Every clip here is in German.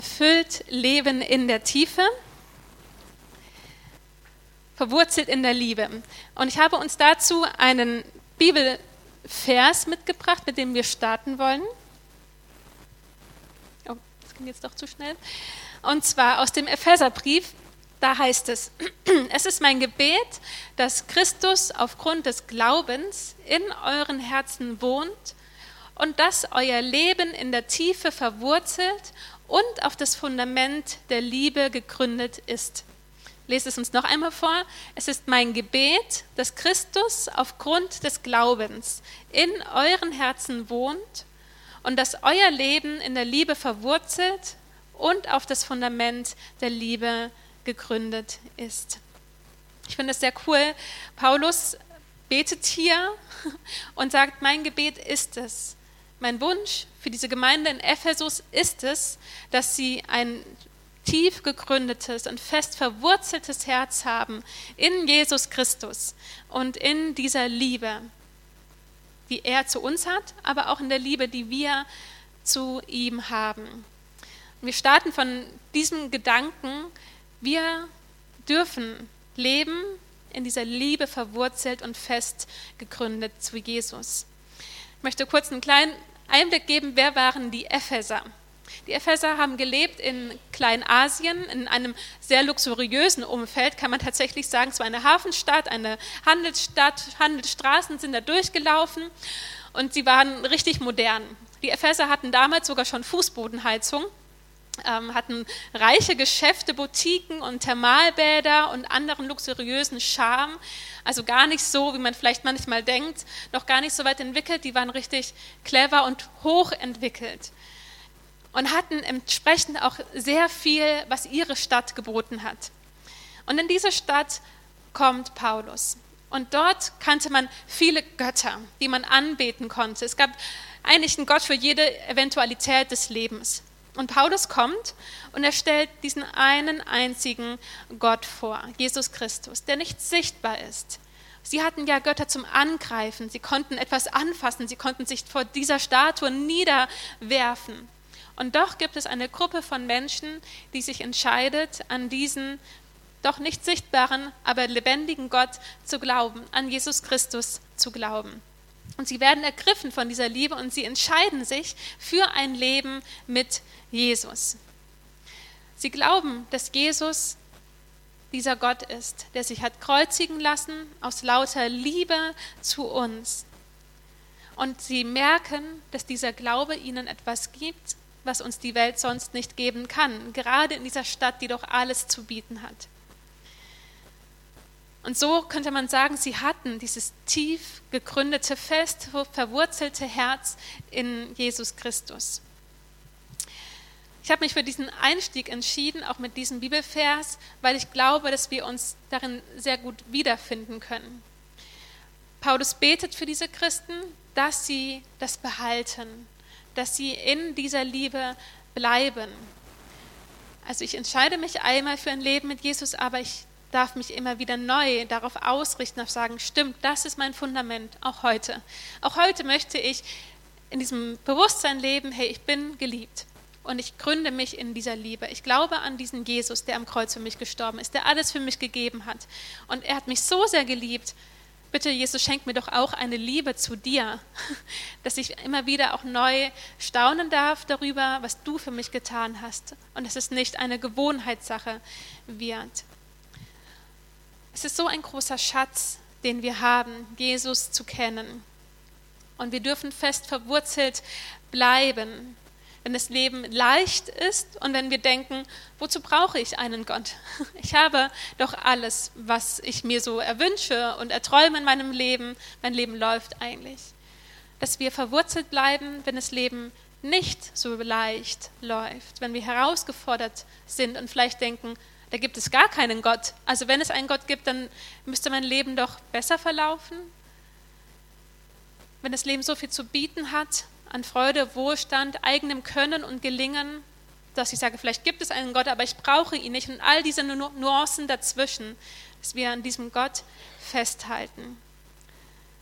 füllt Leben in der Tiefe, verwurzelt in der Liebe. Und ich habe uns dazu einen Bibelvers mitgebracht, mit dem wir starten wollen. Oh, das ging jetzt doch zu schnell. Und zwar aus dem Epheserbrief, da heißt es: Es ist mein Gebet, dass Christus aufgrund des Glaubens in euren Herzen wohnt und dass euer Leben in der Tiefe verwurzelt und auf das Fundament der Liebe gegründet ist. Ich lese es uns noch einmal vor. Es ist mein Gebet, dass Christus aufgrund des Glaubens in euren Herzen wohnt und dass euer Leben in der Liebe verwurzelt und auf das Fundament der Liebe gegründet ist. Ich finde es sehr cool. Paulus betet hier und sagt, mein Gebet ist es. Mein Wunsch für diese Gemeinde in Ephesus ist es, dass sie ein tief gegründetes und fest verwurzeltes Herz haben in Jesus Christus und in dieser Liebe, die er zu uns hat, aber auch in der Liebe, die wir zu ihm haben. Wir starten von diesem Gedanken, wir dürfen leben in dieser Liebe verwurzelt und fest gegründet zu Jesus. Ich möchte kurz einen kleinen Einblick geben, wer waren die Epheser? Die Epheser haben gelebt in Kleinasien, in einem sehr luxuriösen Umfeld, kann man tatsächlich sagen. Es war eine Hafenstadt, eine Handelsstadt, Handelsstraßen sind da durchgelaufen und sie waren richtig modern. Die Epheser hatten damals sogar schon Fußbodenheizung, hatten reiche Geschäfte, Boutiquen und Thermalbäder und anderen luxuriösen Charme. Also gar nicht so, wie man vielleicht manchmal denkt, noch gar nicht so weit entwickelt. Die waren richtig clever und hochentwickelt und hatten entsprechend auch sehr viel, was ihre Stadt geboten hat. Und in diese Stadt kommt Paulus. Und dort kannte man viele Götter, die man anbeten konnte. Es gab eigentlich einen Gott für jede Eventualität des Lebens. Und Paulus kommt und er stellt diesen einen einzigen Gott vor, Jesus Christus, der nicht sichtbar ist. Sie hatten ja Götter zum Angreifen, sie konnten etwas anfassen, sie konnten sich vor dieser Statue niederwerfen. Und doch gibt es eine Gruppe von Menschen, die sich entscheidet, an diesen doch nicht sichtbaren, aber lebendigen Gott zu glauben, an Jesus Christus zu glauben. Und sie werden ergriffen von dieser Liebe und sie entscheiden sich für ein Leben mit Jesus. Sie glauben, dass Jesus dieser Gott ist, der sich hat kreuzigen lassen aus lauter Liebe zu uns. Und sie merken, dass dieser Glaube ihnen etwas gibt, was uns die Welt sonst nicht geben kann, gerade in dieser Stadt, die doch alles zu bieten hat. Und so könnte man sagen, sie hatten dieses tief gegründete, fest verwurzelte Herz in Jesus Christus. Ich habe mich für diesen Einstieg entschieden, auch mit diesem Bibelvers, weil ich glaube, dass wir uns darin sehr gut wiederfinden können. Paulus betet für diese Christen, dass sie das behalten, dass sie in dieser Liebe bleiben. Also ich entscheide mich einmal für ein Leben mit Jesus, aber ich darf mich immer wieder neu darauf ausrichten, auf sagen, stimmt, das ist mein Fundament, auch heute. Auch heute möchte ich in diesem Bewusstsein leben, hey, ich bin geliebt und ich gründe mich in dieser Liebe. Ich glaube an diesen Jesus, der am Kreuz für mich gestorben ist, der alles für mich gegeben hat. Und er hat mich so sehr geliebt. Bitte, Jesus, schenk mir doch auch eine Liebe zu dir, dass ich immer wieder auch neu staunen darf darüber, was du für mich getan hast und dass es nicht eine Gewohnheitssache wird. Es ist so ein großer Schatz, den wir haben, Jesus zu kennen. Und wir dürfen fest verwurzelt bleiben, wenn das Leben leicht ist und wenn wir denken, wozu brauche ich einen Gott? Ich habe doch alles, was ich mir so erwünsche und erträume in meinem Leben. Mein Leben läuft eigentlich. Dass wir verwurzelt bleiben, wenn das Leben nicht so leicht läuft, wenn wir herausgefordert sind und vielleicht denken, da gibt es gar keinen Gott. Also wenn es einen Gott gibt, dann müsste mein Leben doch besser verlaufen. Wenn das Leben so viel zu bieten hat, an Freude, Wohlstand, eigenem Können und Gelingen, dass ich sage, vielleicht gibt es einen Gott, aber ich brauche ihn nicht. Und all diese Nuancen dazwischen, dass wir an diesem Gott festhalten.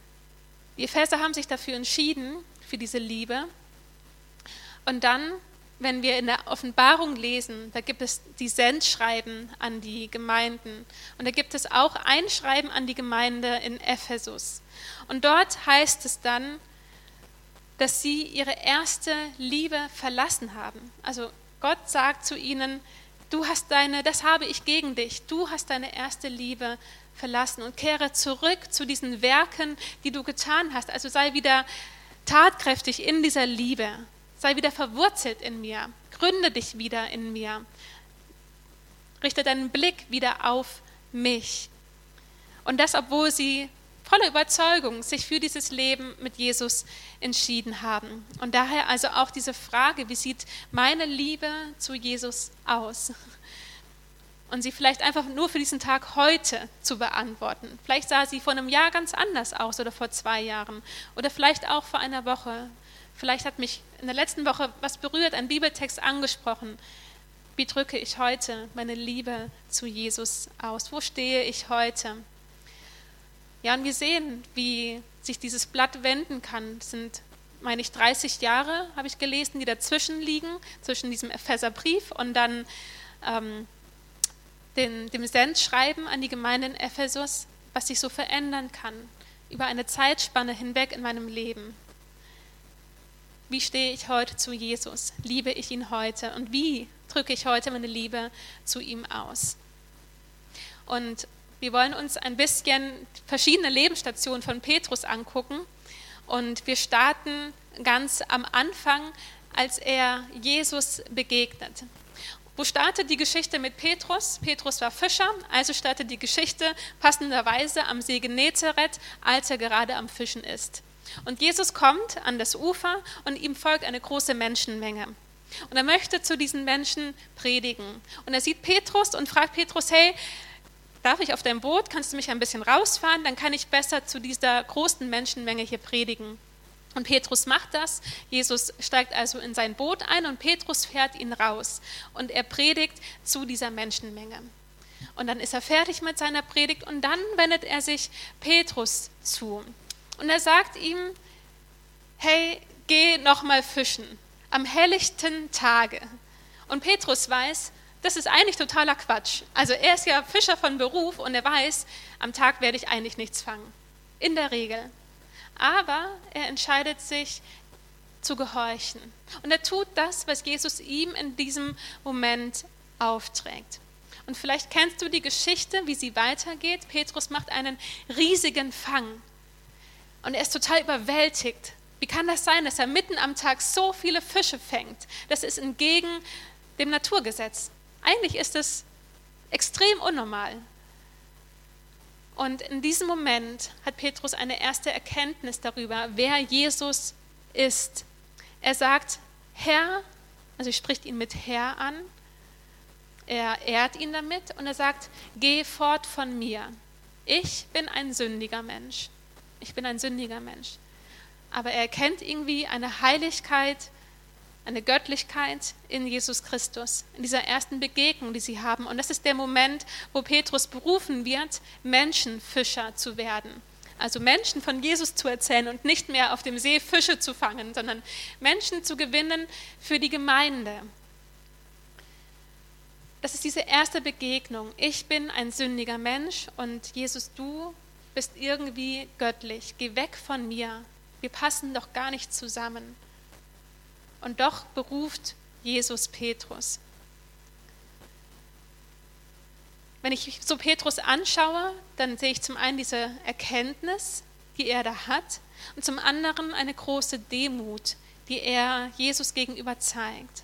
Die Epheser haben sich dafür entschieden, für diese Liebe. Und dann wenn wir in der Offenbarung lesen, da gibt es die Sendschreiben an die Gemeinden. Und da gibt es auch ein Schreiben an die Gemeinde in Ephesus. Und dort heißt es dann, dass sie ihre erste Liebe verlassen haben. Also Gott sagt zu ihnen, das habe ich gegen dich, du hast deine erste Liebe verlassen und kehre zurück zu diesen Werken, die du getan hast. Also sei wieder tatkräftig in dieser Liebe, sei wieder verwurzelt in mir, gründe dich wieder in mir, richte deinen Blick wieder auf mich. Und das, obwohl sie voller Überzeugung sich für dieses Leben mit Jesus entschieden haben. Und daher also auch diese Frage, wie sieht meine Liebe zu Jesus aus? Und sie vielleicht einfach nur für diesen Tag heute zu beantworten. Vielleicht sah sie vor einem Jahr ganz anders aus oder vor 2 Jahren oder vielleicht auch vor einer Woche. Vielleicht hat mich in der letzten Woche was berührt, ein Bibeltext angesprochen. Wie drücke ich heute meine Liebe zu Jesus aus? Wo stehe ich heute? Ja, und wir sehen, wie sich dieses Blatt wenden kann. Es sind, meine ich, 30 Jahre, habe ich gelesen, die dazwischen liegen, zwischen diesem Epheserbrief und dann dem Sendschreiben an die Gemeinde in Ephesus, was sich so verändern kann, über eine Zeitspanne hinweg in meinem Leben. Wie stehe ich heute zu Jesus? Liebe ich ihn heute? Und wie drücke ich heute meine Liebe zu ihm aus? Und wir wollen uns ein bisschen verschiedene Lebensstationen von Petrus angucken. Und wir starten ganz am Anfang, als er Jesus begegnet. Wo startet die Geschichte mit Petrus? Petrus war Fischer, also startet die Geschichte passenderweise am See Genezareth, als er gerade am Fischen ist. Und Jesus kommt an das Ufer und ihm folgt eine große Menschenmenge. Und er möchte zu diesen Menschen predigen. Und er sieht Petrus und fragt Petrus, hey, darf ich auf dein Boot? Kannst du mich ein bisschen rausfahren? Dann kann ich besser zu dieser großen Menschenmenge hier predigen. Und Petrus macht das. Jesus steigt also in sein Boot ein und Petrus fährt ihn raus. Und er predigt zu dieser Menschenmenge. Und dann ist er fertig mit seiner Predigt und dann wendet er sich Petrus zu. Und er sagt ihm, hey, geh nochmal fischen, am helllichten Tage. Und Petrus weiß, das ist eigentlich totaler Quatsch. Also er ist ja Fischer von Beruf und er weiß, am Tag werde ich eigentlich nichts fangen. In der Regel. Aber er entscheidet sich zu gehorchen. Und er tut das, was Jesus ihm in diesem Moment aufträgt. Und vielleicht kennst du die Geschichte, wie sie weitergeht. Petrus macht einen riesigen Fang. Und er ist total überwältigt. Wie kann das sein, dass er mitten am Tag so viele Fische fängt? Das ist entgegen dem Naturgesetz. Eigentlich ist es extrem unnormal. Und in diesem Moment hat Petrus eine erste Erkenntnis darüber, wer Jesus ist. Er sagt, Herr, also er spricht ihn mit Herr an, er ehrt ihn damit und er sagt, geh fort von mir. Ich bin ein sündiger Mensch. Ich bin ein sündiger Mensch. Aber er erkennt irgendwie eine Heiligkeit, eine Göttlichkeit in Jesus Christus, in dieser ersten Begegnung, die sie haben. Und das ist der Moment, wo Petrus berufen wird, Menschenfischer zu werden. Also Menschen von Jesus zu erzählen und nicht mehr auf dem See Fische zu fangen, sondern Menschen zu gewinnen für die Gemeinde. Das ist diese erste Begegnung. Ich bin ein sündiger Mensch und Jesus, du bist irgendwie göttlich. Geh weg von mir. Wir passen doch gar nicht zusammen. Und doch beruft Jesus Petrus. Wenn ich so Petrus anschaue, dann sehe ich zum einen diese Erkenntnis, die er da hat, und zum anderen eine große Demut, die er Jesus gegenüber zeigt.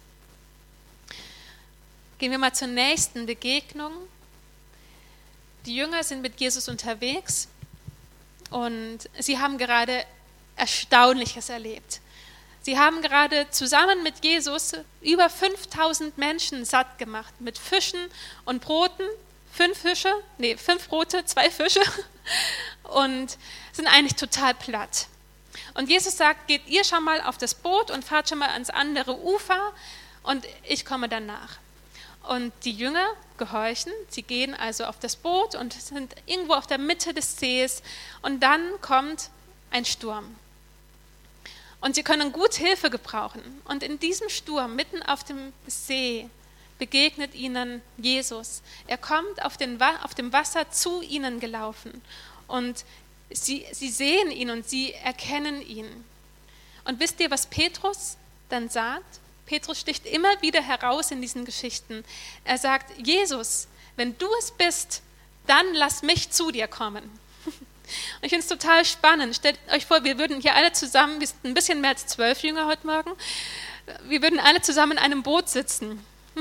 Gehen wir mal zur nächsten Begegnung. Die Jünger sind mit Jesus unterwegs und sie haben gerade Erstaunliches erlebt. Sie haben gerade zusammen mit Jesus über 5000 Menschen satt gemacht mit Fischen und Broten. 5 Brote, 2 Fische und sind eigentlich total platt. Und Jesus sagt, geht ihr schon mal auf das Boot und fahrt schon mal ans andere Ufer und ich komme danach. Und die Jünger gehorchen, sie gehen also auf das Boot und sind irgendwo auf der Mitte des Sees und dann kommt ein Sturm. Und sie können gut Hilfe gebrauchen. Und in diesem Sturm, mitten auf dem See, begegnet ihnen Jesus. Er kommt auf dem Wasser zu ihnen gelaufen. Und sie sehen ihn und sie erkennen ihn. Und wisst ihr, was Petrus dann sagt? Petrus sticht immer wieder heraus in diesen Geschichten. Er sagt, Jesus, wenn du es bist, dann lass mich zu dir kommen. Und ich finde es total spannend. Stellt euch vor, wir würden hier alle zusammen, wir sind ein bisschen mehr als 12 Jünger heute Morgen, wir würden alle zusammen in einem Boot sitzen.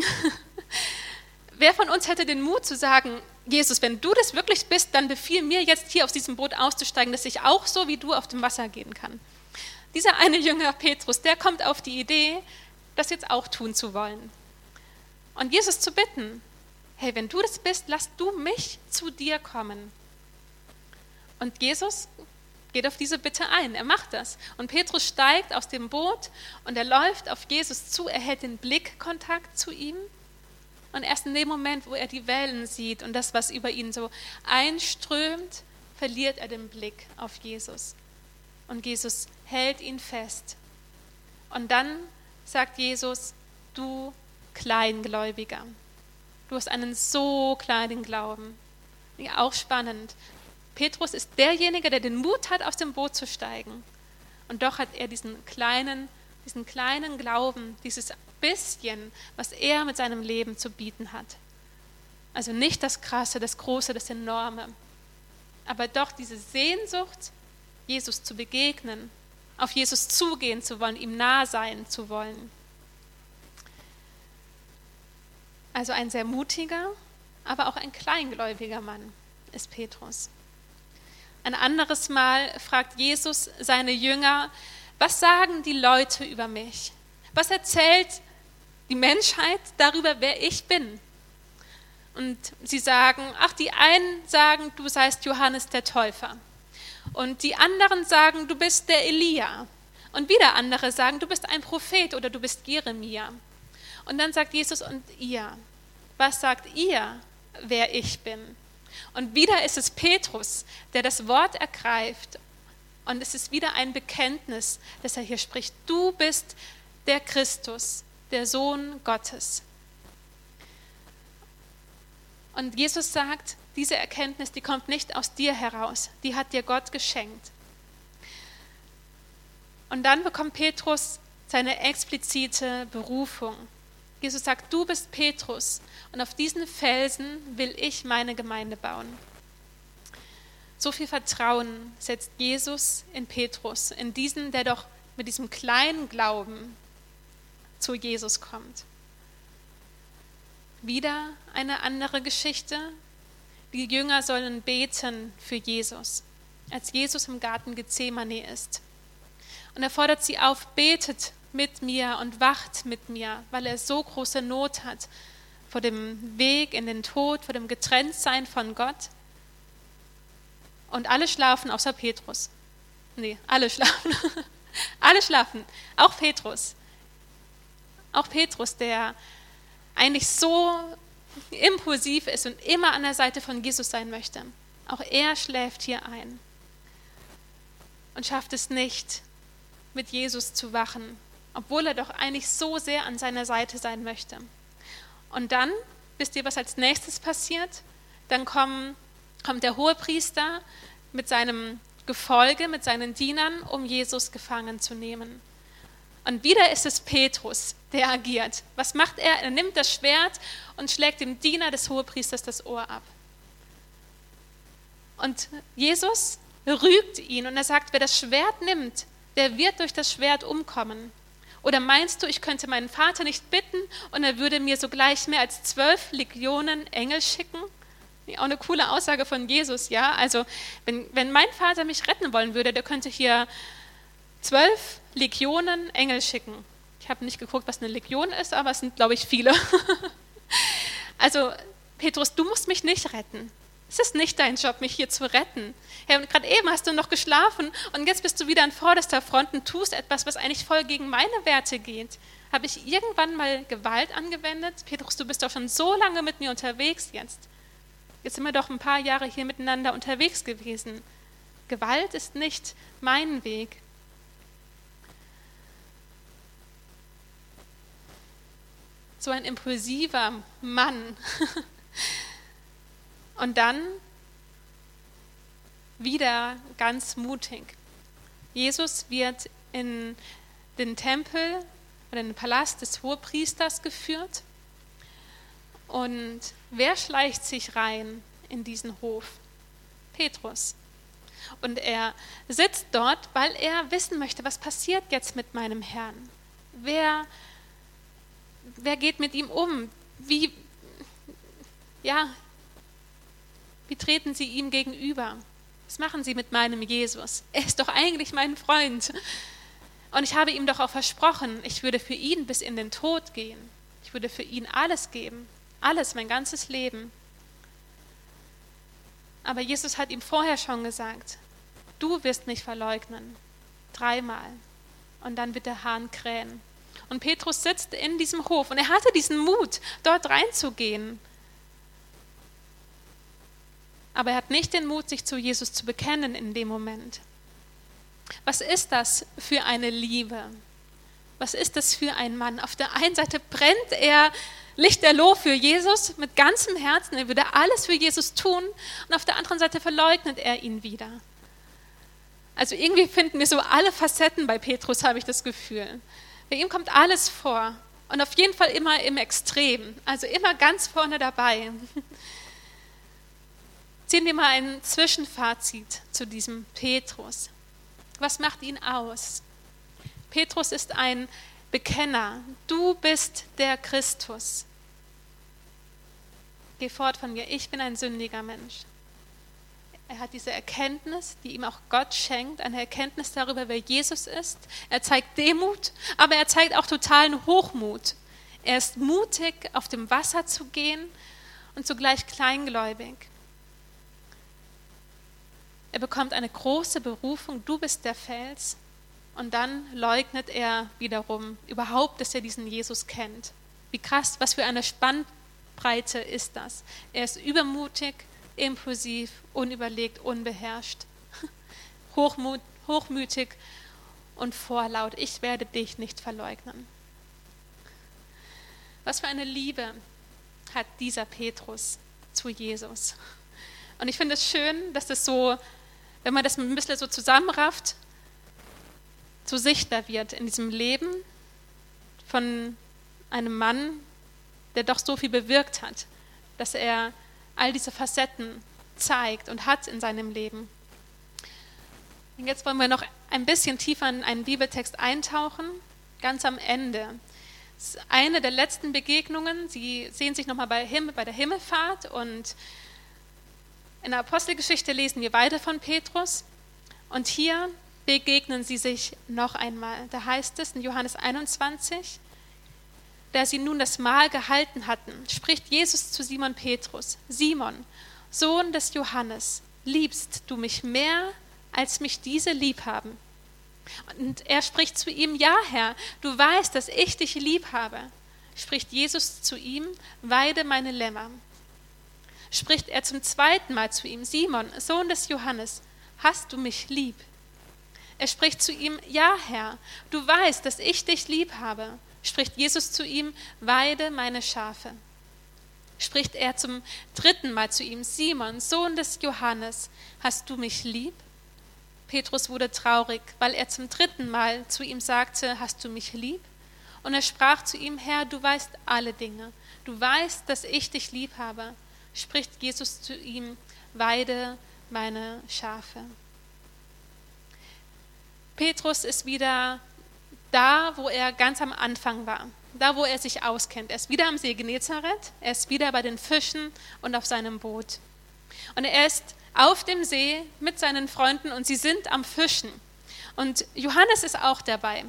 Wer von uns hätte den Mut zu sagen, Jesus, wenn du das wirklich bist, dann befiehl mir jetzt hier aus diesem Boot auszusteigen, dass ich auch so wie du auf dem Wasser gehen kann. Dieser eine Jünger Petrus, der kommt auf die Idee, das jetzt auch tun zu wollen. Und Jesus zu bitten, hey, wenn du das bist, lass du mich zu dir kommen. Und Jesus geht auf diese Bitte ein, er macht das. Und Petrus steigt aus dem Boot und er läuft auf Jesus zu, er hält den Blickkontakt zu ihm. Und erst in dem Moment, wo er die Wellen sieht und das, was über ihn so einströmt, verliert er den Blick auf Jesus. Und Jesus hält ihn fest. Und dann sagt Jesus, du Kleingläubiger, du hast einen so kleinen Glauben. Ja, auch spannend. Petrus ist derjenige, der den Mut hat, aus dem Boot zu steigen. Und doch hat er diesen kleinen Glauben, dieses bisschen, was er mit seinem Leben zu bieten hat. Also nicht das Krasse, das Große, das Enorme, aber doch diese Sehnsucht, Jesus zu begegnen, auf Jesus zugehen zu wollen, ihm nah sein zu wollen. Also ein sehr mutiger, aber auch ein kleingläubiger Mann ist Petrus. Ein anderes Mal fragt Jesus seine Jünger, was sagen die Leute über mich? Was erzählt die Menschheit darüber, wer ich bin? Und sie sagen, die einen sagen, du seist Johannes der Täufer. Und die anderen sagen, du bist der Elia. Und wieder andere sagen, du bist ein Prophet oder du bist Jeremia. Und dann sagt Jesus, und ihr? Was sagt ihr, wer ich bin? Und wieder ist es Petrus, der das Wort ergreift. Und es ist wieder ein Bekenntnis, das er hier spricht. Du bist der Christus, der Sohn Gottes. Und Jesus sagt, diese Erkenntnis, die kommt nicht aus dir heraus, die hat dir Gott geschenkt. Und dann bekommt Petrus seine explizite Berufung. Jesus sagt, du bist Petrus und auf diesen Felsen will ich meine Gemeinde bauen. So viel Vertrauen setzt Jesus in Petrus, in diesen, der doch mit diesem kleinen Glauben zu Jesus kommt. Wieder eine andere Geschichte. Die Jünger sollen beten für Jesus, als Jesus im Garten Gethsemane ist. Und er fordert sie auf, betet mit mir und wacht mit mir, weil er so große Not hat vor dem Weg in den Tod, vor dem Getrenntsein von Gott. Und alle schlafen, außer Petrus. Nee, alle schlafen. Alle schlafen, auch Petrus. Auch Petrus, der eigentlich so impulsiv ist und immer an der Seite von Jesus sein möchte. Auch er schläft hier ein und schafft es nicht, mit Jesus zu wachen, obwohl er doch eigentlich so sehr an seiner Seite sein möchte. Und dann, wisst ihr, was als nächstes passiert? Dann kommt der Hohepriester mit seinem Gefolge, mit seinen Dienern, um Jesus gefangen zu nehmen. Und wieder ist es Petrus, der agiert. Was macht er? Er nimmt das Schwert und schlägt dem Diener des Hohepriesters das Ohr ab. Und Jesus rügt ihn und er sagt, wer das Schwert nimmt, der wird durch das Schwert umkommen. Oder meinst du, ich könnte meinen Vater nicht bitten und er würde mir sogleich mehr als 12 Legionen Engel schicken? Auch eine coole Aussage von Jesus, ja. Also wenn mein Vater mich retten wollen würde, der könnte hier 12 Legionen Engel schicken. Ich habe nicht geguckt, was eine Legion ist, aber es sind, glaube ich, viele. Also Petrus, du musst mich nicht retten. Es ist nicht dein Job, mich hier zu retten. Herr, und gerade eben hast du noch geschlafen und jetzt bist du wieder an vorderster Front und tust etwas, was eigentlich voll gegen meine Werte geht. Habe ich irgendwann mal Gewalt angewendet? Petrus, du bist doch schon so lange mit mir unterwegs jetzt. Jetzt sind wir doch ein paar Jahre hier miteinander unterwegs gewesen. Gewalt ist nicht mein Weg. so ein impulsiver Mann. Und dann wieder ganz mutig. Jesus wird in den Tempel oder in den Palast des Hohepriesters geführt. Und wer schleicht sich rein in diesen Hof? Petrus. Und er sitzt dort, weil er wissen möchte, was passiert jetzt mit meinem Herrn? Wer geht mit ihm um? Wie treten sie ihm gegenüber? Was machen sie mit meinem Jesus? Er ist doch eigentlich mein Freund. Und ich habe ihm doch auch versprochen, ich würde für ihn bis in den Tod gehen. Ich würde für ihn alles geben. Alles, mein ganzes Leben. Aber Jesus hat ihm vorher schon gesagt, du wirst mich verleugnen. 3-mal. Und dann wird der Hahn krähen. Und Petrus sitzt in diesem Hof und er hatte diesen Mut, dort reinzugehen. Aber er hat nicht den Mut, sich zu Jesus zu bekennen in dem Moment. Was ist das für eine Liebe? Was ist das für ein Mann? Auf der einen Seite brennt er lichterloh für Jesus mit ganzem Herzen. Er würde alles für Jesus tun. Und auf der anderen Seite verleugnet er ihn wieder. Also irgendwie finden wir so alle Facetten bei Petrus, habe ich das Gefühl. Bei ihm kommt alles vor. Und auf jeden Fall immer im Extrem. Also immer ganz vorne dabei. Ziehen wir mal ein Zwischenfazit zu diesem Petrus. Was macht ihn aus? Petrus ist ein Bekenner. Du bist der Christus. Geh fort von mir, ich bin ein sündiger Mensch. Er hat diese Erkenntnis, die ihm auch Gott schenkt, eine Erkenntnis darüber, wer Jesus ist. Er zeigt Demut, aber er zeigt auch totalen Hochmut. Er ist mutig, auf dem Wasser zu gehen und zugleich kleingläubig. Er bekommt eine große Berufung, du bist der Fels. Und dann leugnet er wiederum überhaupt, dass er diesen Jesus kennt. Wie krass, was für eine Spannbreite ist das. Er ist übermutig, impulsiv, unüberlegt, unbeherrscht, hochmütig und vorlaut. Ich werde dich nicht verleugnen. Was für eine Liebe hat dieser Petrus zu Jesus. Und ich finde es schön, dass das so, wenn man das ein bisschen so zusammenrafft, so sichtbar wird in diesem Leben von einem Mann, der doch so viel bewirkt hat, dass er all diese Facetten zeigt und hat in seinem Leben. Und jetzt wollen wir noch ein bisschen tiefer in einen Bibeltext eintauchen, ganz am Ende. Das ist eine der letzten Begegnungen. Sie sehen sich nochmal bei der Himmelfahrt und in der Apostelgeschichte lesen wir weiter von Petrus und hier begegnen sie sich noch einmal. Da heißt es in Johannes 21, da sie nun das Mahl gehalten hatten, spricht Jesus zu Simon Petrus: Simon, Sohn des Johannes, liebst du mich mehr, als mich diese lieb haben? Und er spricht zu ihm: Ja, Herr, du weißt, dass ich dich lieb habe. Spricht Jesus zu ihm: Weide meine Lämmer. Spricht er zum 2. Mal zu ihm: Simon, Sohn des Johannes, hast du mich lieb? Er spricht zu ihm: Ja, Herr, du weißt, dass ich dich lieb habe. Spricht Jesus zu ihm: Weide meine Schafe. Spricht er zum 3. Mal zu ihm: Simon, Sohn des Johannes, hast du mich lieb? Petrus wurde traurig, weil er zum 3. Mal zu ihm sagte: Hast du mich lieb? Und er sprach zu ihm: Herr, du weißt alle Dinge. Du weißt, dass ich dich lieb habe. Spricht Jesus zu ihm: Weide meine Schafe. Petrus ist wieder da, wo er ganz am Anfang war, da, wo er sich auskennt. Er ist wieder am See Genezareth, er ist wieder bei den Fischen und auf seinem Boot. Und er ist auf dem See mit seinen Freunden und sie sind am Fischen. Und Johannes ist auch dabei.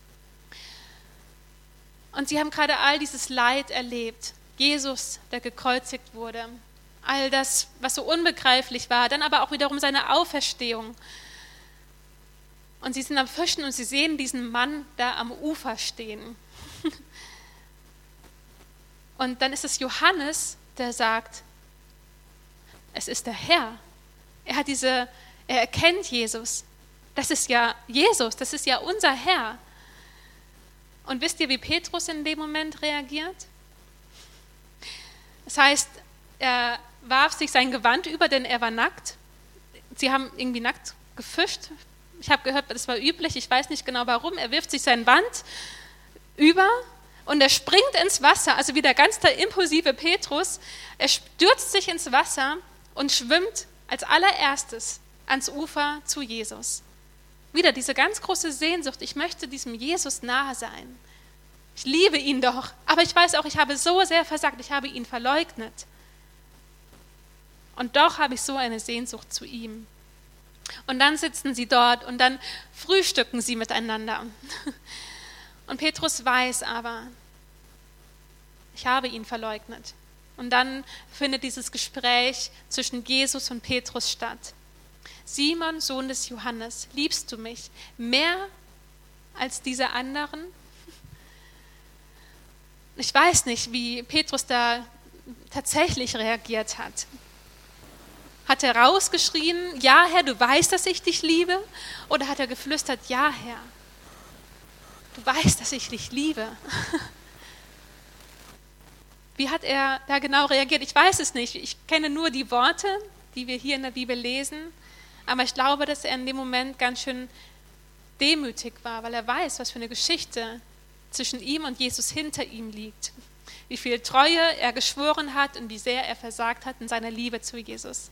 Und sie haben gerade all dieses Leid erlebt. Jesus, der gekreuzigt wurde. All das, was so unbegreiflich war. Dann aber auch wiederum seine Auferstehung. Und sie sind am Fischen und sie sehen diesen Mann da am Ufer stehen. Und dann ist es Johannes, der sagt: Es ist der Herr. Er erkennt Jesus. Das ist ja Jesus, das ist ja unser Herr. Und wisst ihr, wie Petrus in dem Moment reagiert? Das heißt, er warf sich sein Gewand über, denn er war nackt. Sie haben irgendwie nackt gefischt. Ich habe gehört, das war üblich, ich weiß nicht genau warum. Er wirft sich sein Band über und er springt ins Wasser, also wie der ganz der impulsive Petrus. Er stürzt sich ins Wasser und schwimmt als allererstes ans Ufer zu Jesus. Wieder diese ganz große Sehnsucht, ich möchte diesem Jesus nahe sein. Ich liebe ihn doch, aber ich weiß auch, ich habe so sehr versagt, ich habe ihn verleugnet. Und doch habe ich so eine Sehnsucht zu ihm. Und dann sitzen sie dort und dann frühstücken sie miteinander. Und Petrus weiß aber, ich habe ihn verleugnet. Und dann findet dieses Gespräch zwischen Jesus und Petrus statt. Simon, Sohn des Johannes, liebst du mich mehr als diese anderen? Ich weiß nicht, wie Petrus da tatsächlich reagiert hat. Hat er rausgeschrien, ja Herr, du weißt, dass ich dich liebe? Oder hat er geflüstert, ja Herr, du weißt, dass ich dich liebe? Wie hat er da genau reagiert? Ich weiß es nicht. Ich kenne nur die Worte, die wir hier in der Bibel lesen. Aber ich glaube, dass er in dem Moment ganz schön demütig war, weil er weiß, was für eine Geschichte zwischen ihm und Jesus hinter ihm liegt. Wie viel Treue er geschworen hat und wie sehr er versagt hat in seiner Liebe zu Jesus.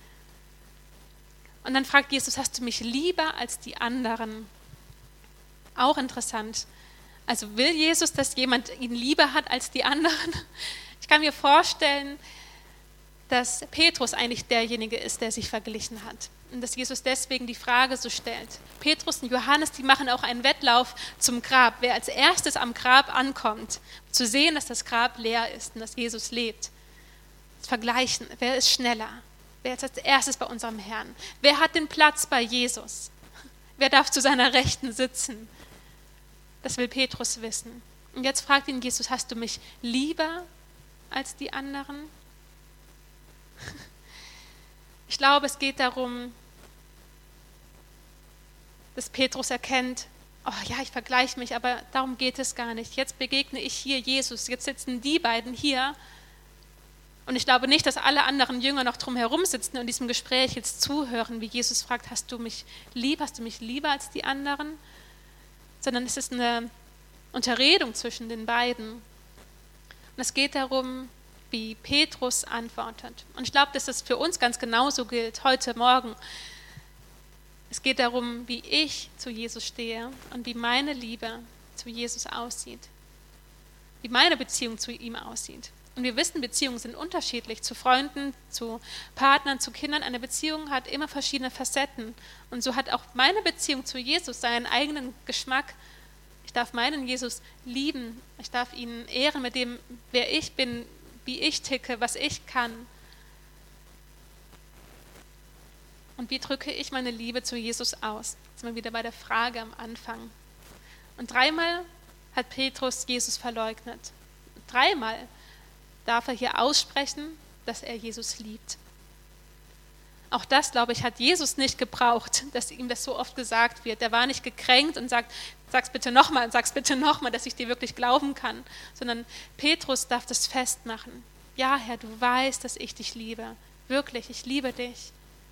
Und dann fragt Jesus, hast du mich lieber als die anderen? Auch interessant. Also will Jesus, dass jemand ihn lieber hat als die anderen? Ich kann mir vorstellen, dass Petrus eigentlich derjenige ist, der sich verglichen hat. Und dass Jesus deswegen die Frage so stellt. Petrus und Johannes, die machen auch einen Wettlauf zum Grab. Wer als erstes am Grab ankommt, zu sehen, dass das Grab leer ist und dass Jesus lebt. Das Vergleichen, wer ist schneller? Wer ist als erstes bei unserem Herrn? Wer hat den Platz bei Jesus? Wer darf zu seiner Rechten sitzen? Das will Petrus wissen. Und jetzt fragt ihn Jesus, hast du mich lieber als die anderen? Ich glaube, es geht darum, dass Petrus erkennt, oh ja, ich vergleiche mich, aber darum geht es gar nicht. Jetzt begegne ich hier Jesus, jetzt sitzen die beiden hier. Und ich glaube nicht, dass alle anderen Jünger noch drumherum sitzen und diesem Gespräch jetzt zuhören, wie Jesus fragt, hast du mich lieber als die anderen? Sondern es ist eine Unterredung zwischen den beiden. Und es geht darum, wie Petrus antwortet. Und ich glaube, dass das für uns ganz genauso gilt, heute Morgen. Es geht darum, wie ich zu Jesus stehe und wie meine Liebe zu Jesus aussieht. Wie meine Beziehung zu ihm aussieht. Und wir wissen, Beziehungen sind unterschiedlich, zu Freunden, zu Partnern, zu Kindern. Eine Beziehung hat immer verschiedene Facetten. Und so hat auch meine Beziehung zu Jesus seinen eigenen Geschmack. Ich darf meinen Jesus lieben. Ich darf ihn ehren mit dem, wer ich bin, wie ich ticke, was ich kann. Und wie drücke ich meine Liebe zu Jesus aus? Jetzt sind wir wieder bei der Frage am Anfang. Und 3-mal hat Petrus Jesus verleugnet. 3-mal darf er hier aussprechen, dass er Jesus liebt. Auch das, glaube ich, hat Jesus nicht gebraucht, dass ihm das so oft gesagt wird. Er war nicht gekränkt und sagt, sag's bitte nochmal, dass ich dir wirklich glauben kann. Sondern Petrus darf das festmachen. Ja, Herr, du weißt, dass ich dich liebe. Wirklich, ich liebe dich.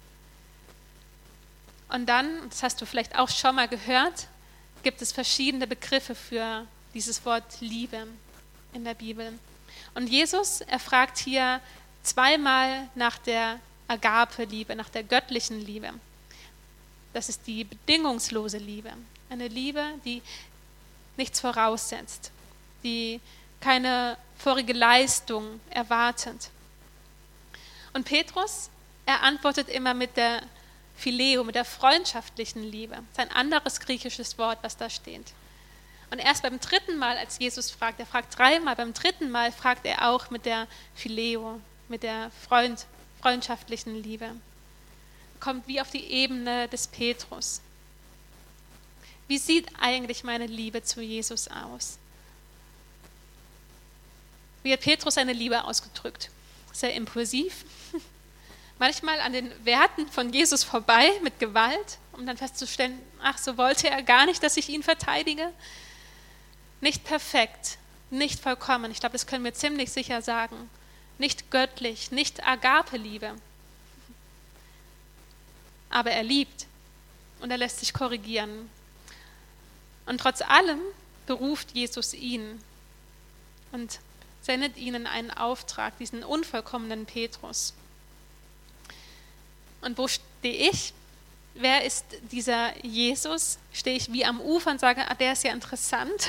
Und dann, das hast du vielleicht auch schon mal gehört, gibt es verschiedene Begriffe für dieses Wort Liebe in der Bibel. Und Jesus, er fragt hier 2-mal nach der Agape-Liebe, nach der göttlichen Liebe. Das ist die bedingungslose Liebe. Eine Liebe, die nichts voraussetzt, die keine vorige Leistung erwartet. Und Petrus, er antwortet immer mit der Phileo, mit der freundschaftlichen Liebe. Das ist ein anderes griechisches Wort, was da steht. Und erst beim 3. Mal, als Jesus fragt, er fragt 3-mal, beim 3. Mal fragt er auch mit der Phileo, mit der freundschaftlichen Liebe. Kommt wie auf die Ebene des Petrus. Wie sieht eigentlich meine Liebe zu Jesus aus? Wie hat Petrus seine Liebe ausgedrückt? Sehr impulsiv, manchmal an den Werten von Jesus vorbei mit Gewalt, um dann festzustellen, ach, so wollte er gar nicht, dass ich ihn verteidige. Nicht perfekt, nicht vollkommen. Ich glaube, das können wir ziemlich sicher sagen. nicht göttlich, nicht Agape-Liebe. Aber er liebt und er lässt sich korrigieren. Und trotz allem beruft Jesus ihn und sendet ihnen einen Auftrag, diesen unvollkommenen Petrus. Und wo stehe ich? Wer ist dieser Jesus? Stehe ich wie am Ufer und sage, der ist ja interessant.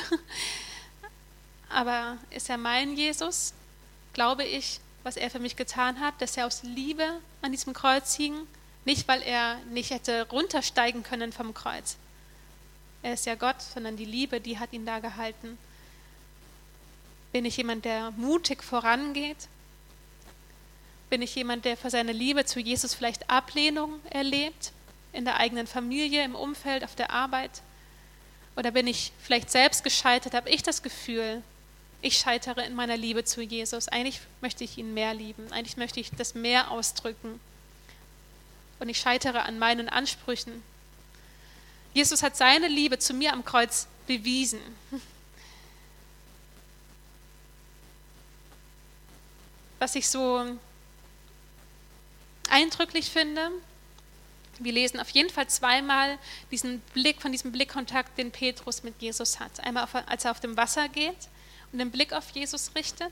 Aber ist er mein Jesus? Glaube ich, was er für mich getan hat, dass er aus Liebe an diesem Kreuz hing? Nicht, weil er nicht hätte runtersteigen können vom Kreuz. Er ist ja Gott, sondern die Liebe, die hat ihn da gehalten. Bin ich jemand, der mutig vorangeht? Bin ich jemand, der für seine Liebe zu Jesus vielleicht Ablehnung erlebt? In der eigenen Familie, im Umfeld, auf der Arbeit? Oder bin ich vielleicht selbst gescheitert? Habe ich das Gefühl, ich scheitere in meiner Liebe zu Jesus? Eigentlich möchte ich ihn mehr lieben. Eigentlich möchte ich das mehr ausdrücken. Und ich scheitere an meinen Ansprüchen. Jesus hat seine Liebe zu mir am Kreuz bewiesen. Was ich so eindrücklich finde, wir lesen auf jeden Fall zweimal diesen Blickkontakt, den Petrus mit Jesus hat. Einmal, als er auf dem Wasser geht und den Blick auf Jesus richtet.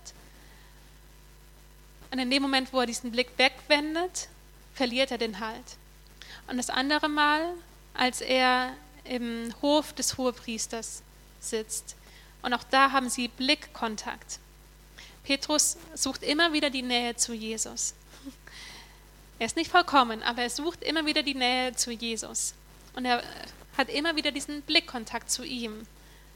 Und in dem Moment, wo er diesen Blick wegwendet, verliert er den Halt. Und das andere Mal, als er im Hof des Hohepriesters sitzt. Und auch da haben sie Blickkontakt. Petrus sucht immer wieder die Nähe zu Jesus. Er ist nicht vollkommen, aber er sucht immer wieder die Nähe zu Jesus. Und er hat immer wieder diesen Blickkontakt zu ihm.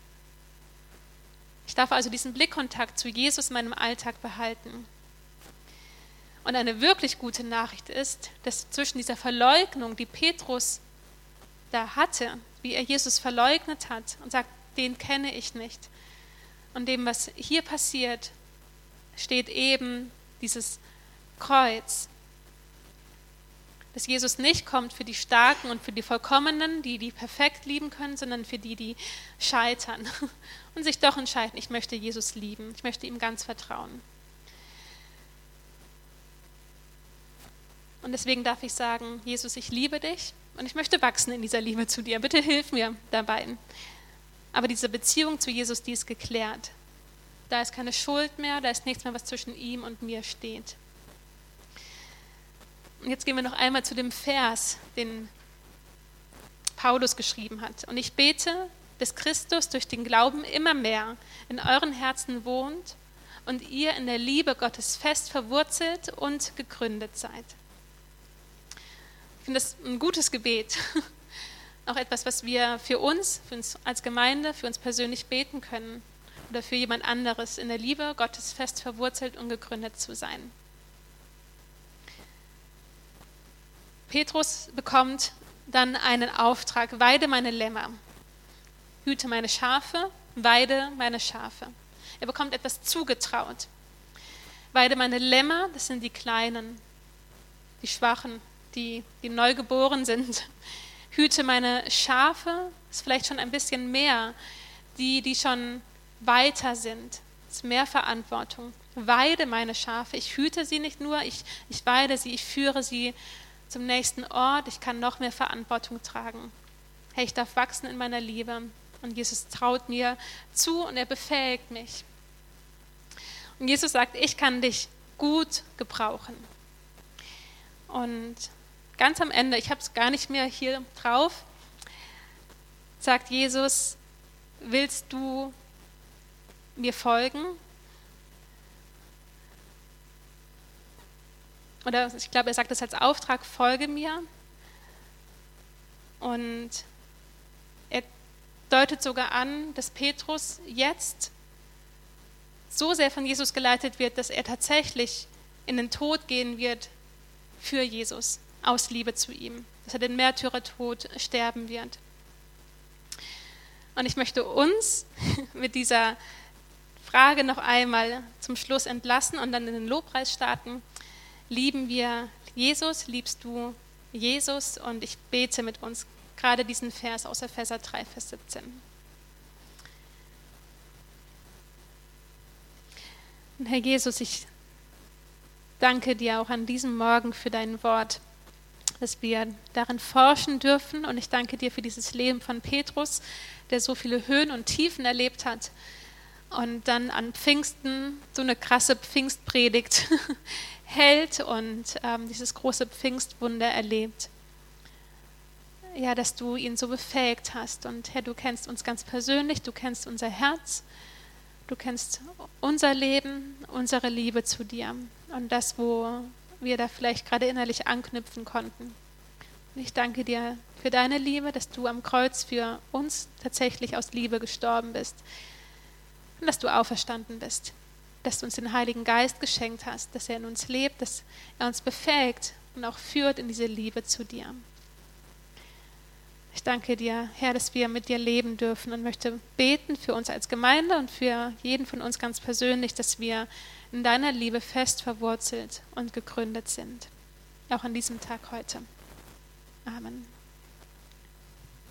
Ich darf also diesen Blickkontakt zu Jesus in meinem Alltag behalten. Und eine wirklich gute Nachricht ist, dass zwischen dieser Verleugnung, die Petrus da hatte, wie er Jesus verleugnet hat und sagt, den kenne ich nicht, und dem, was hier passiert, steht eben dieses Kreuz, dass Jesus nicht kommt für die Starken und für die Vollkommenen, die perfekt lieben können, sondern für die scheitern und sich doch entscheiden, ich möchte Jesus lieben, ich möchte ihm ganz vertrauen. Und deswegen darf ich sagen, Jesus, ich liebe dich und ich möchte wachsen in dieser Liebe zu dir. Bitte hilf mir dabei. Aber diese Beziehung zu Jesus, die ist geklärt. Da ist keine Schuld mehr, da ist nichts mehr, was zwischen ihm und mir steht. Und jetzt gehen wir noch einmal zu dem Vers, den Paulus geschrieben hat. Und ich bete, dass Christus durch den Glauben immer mehr in euren Herzen wohnt und ihr in der Liebe Gottes fest verwurzelt und gegründet seid. Ich finde das ein gutes Gebet. Auch etwas, was wir für uns als Gemeinde, für uns persönlich beten können. Oder für jemand anderes, in der Liebe Gottes fest verwurzelt und gegründet zu sein. Petrus bekommt dann einen Auftrag: Weide meine Lämmer, hüte meine Schafe, weide meine Schafe. Er bekommt etwas zugetraut. Weide meine Lämmer, das sind die Kleinen, die Schwachen, die neugeboren sind. Hüte meine Schafe, ist vielleicht schon ein bisschen mehr, die schon weiter sind. Das ist mehr Verantwortung. Weide meine Schafe, ich hüte sie nicht nur, ich weide sie, ich führe sie zum nächsten Ort, ich kann noch mehr Verantwortung tragen. Hey, ich darf wachsen in meiner Liebe und Jesus traut mir zu und er befähigt mich. Und Jesus sagt, ich kann dich gut gebrauchen. Und ganz am Ende, ich habe es gar nicht mehr hier drauf, sagt Jesus, willst du mir folgen? Oder ich glaube, er sagt das als Auftrag, folge mir. Und er deutet sogar an, dass Petrus jetzt so sehr von Jesus geleitet wird, dass er tatsächlich in den Tod gehen wird für Jesus, aus Liebe zu ihm. Dass er den Märtyrertod sterben wird. Und ich möchte uns mit dieser Frage noch einmal zum Schluss entlassen und dann in den Lobpreis starten. Lieben wir Jesus? Liebst du Jesus? Und ich bete mit uns gerade diesen Vers aus Epheser 3, Vers 17. Und Herr Jesus, ich danke dir auch an diesem Morgen für dein Wort, dass wir darin forschen dürfen. Und ich danke dir für dieses Leben von Petrus, der so viele Höhen und Tiefen erlebt hat und dann an Pfingsten so eine krasse Pfingstpredigt hält und dieses große Pfingstwunder erlebt. Ja, dass du ihn so befähigt hast. Und Herr, du kennst uns ganz persönlich, du kennst unser Herz, du kennst unser Leben, unsere Liebe zu dir und das, wo wir da vielleicht gerade innerlich anknüpfen konnten. Und ich danke dir für deine Liebe, dass du am Kreuz für uns tatsächlich aus Liebe gestorben bist und dass du auferstanden bist, dass du uns den Heiligen Geist geschenkt hast, dass er in uns lebt, dass er uns befähigt und auch führt in diese Liebe zu dir. Ich danke dir, Herr, dass wir mit dir leben dürfen und möchte beten für uns als Gemeinde und für jeden von uns ganz persönlich, dass wir in deiner Liebe fest verwurzelt und gegründet sind. Auch an diesem Tag heute. Amen.